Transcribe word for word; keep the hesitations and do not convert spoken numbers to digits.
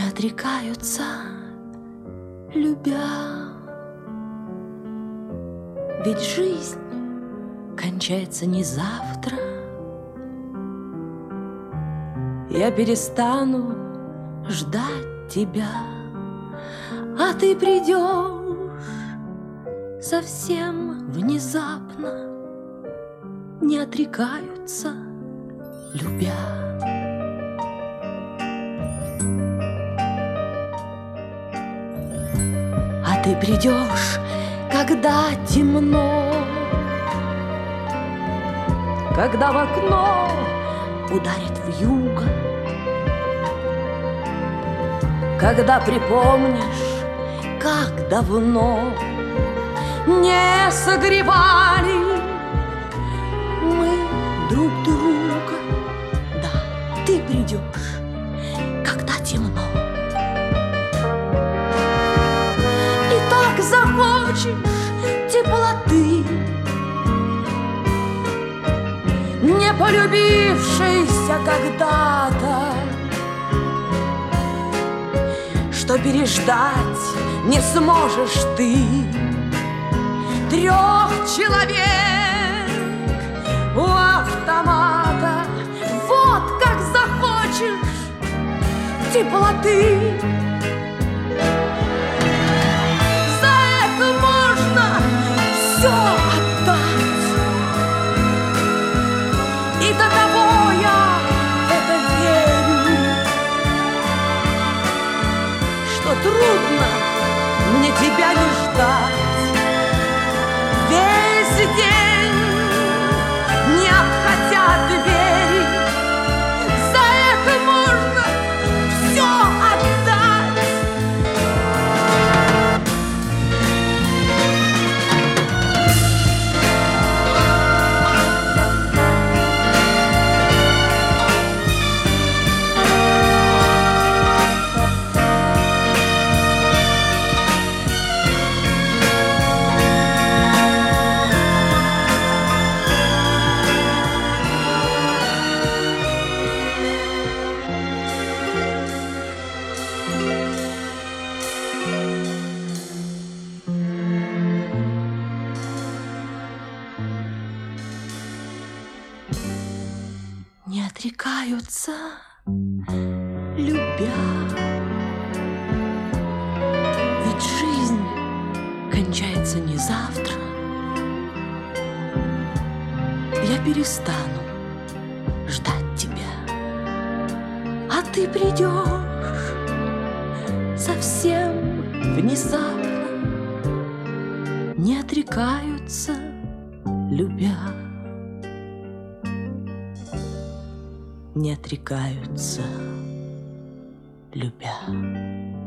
отрекаются, любя. Ведь жизнь кончается не завтра. Я перестану ждать тебя, а ты придешь совсем внезапно. Не отрекаются, любя. А ты придешь, когда темно, когда в окно ударит вьюга, когда припомнишь, как давно не согревали мы друг друга. Да, ты придешь, когда темно, и так захочешь теплоты, не полюбившейся когда-то, что переждать не сможешь ты. Трех человек у автомата, вот как захочешь теплоты. За это можно все отдать, и до того я в это верю, что трудно мне тебя не ждать. Весь день, не обходя двери, за это можно все отдать. Не отрекаются, любя. Ведь жизнь кончается не завтра. Я перестану ждать тебя, а ты придешь совсем внезапно. Не отрекаются, любя. Не отрекаются, любя.